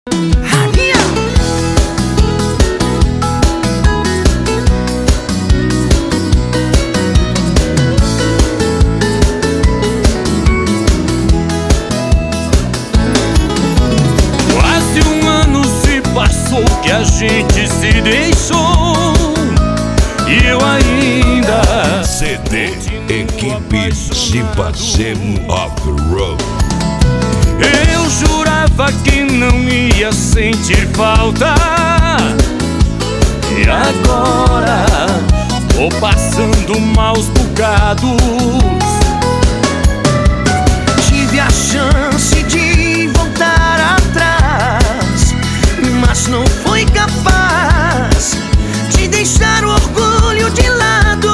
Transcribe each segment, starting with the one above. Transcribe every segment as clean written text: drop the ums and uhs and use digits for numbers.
Quase um ano se passou que a gente se deixou e eu ainda CD Equipe Zipa-Zemo of the Road. Eu jurava que não ia sentir falta e agora tô passando maus bocados. Tive a chance de voltar atrás, mas não fui capaz de deixar o orgulho de lado.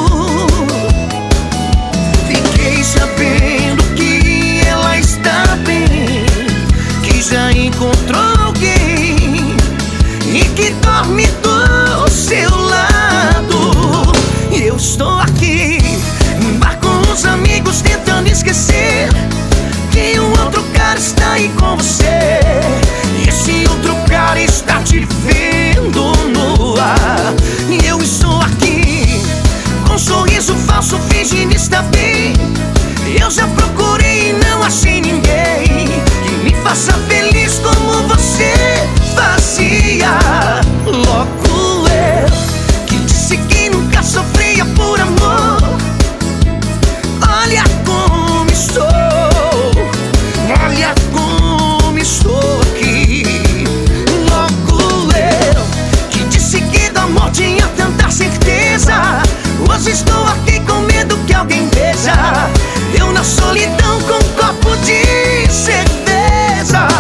Fiquei sabendo que ela está bem, que já encontrou alguém e que dorme do seu lado. Eu estou aqui, com os amigos tentando esquecer que um outro cara está aí com você. E esse outro cara está te vendo no ar. E eu estou aqui, com um sorriso falso, fingindo estar bem. Eu já procurei e não achei ninguém que me faça feliz como você fazia. Logo eu, que disse que nunca sofria por amor, olha como estou, olha como estou aqui. Logo eu, que disse que do amor tinha tanta certeza, hoje estou aqui com medo que alguém veja eu na solidão com um copo de cerveja.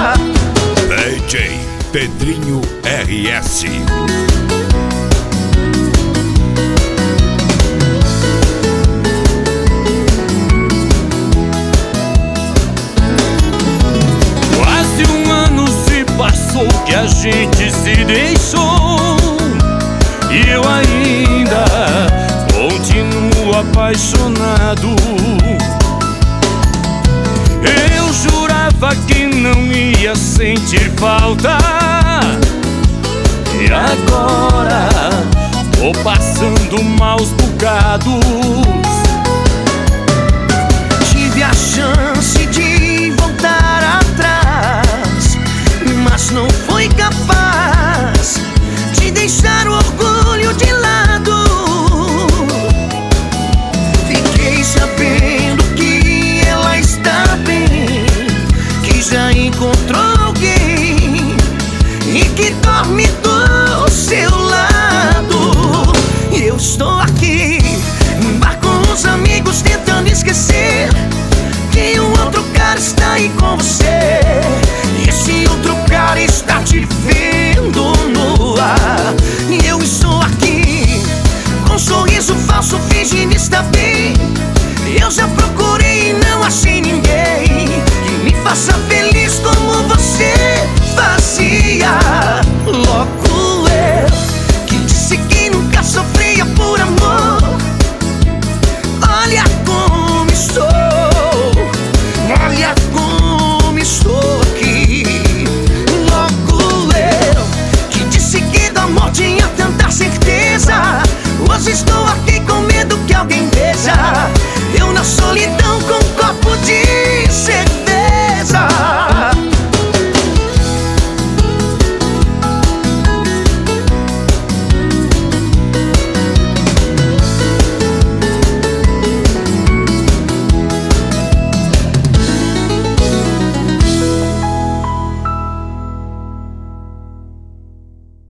DJ Pedrinho RS. Quase um ano se passou que a gente se deixou e eu ainda continuo apaixonado. Eu jurava que não ia sentir falta e agora tô passando maus bocados. Tive a chance de voltar atrás, mas não fui capaz de deixar o orgulho de lado. Fiquei sabendo que ela está bem, que já encontrou alguém e que dorme do seu lado. Eu estou aqui, com os amigos tentando esquecer que um outro cara está aí com você.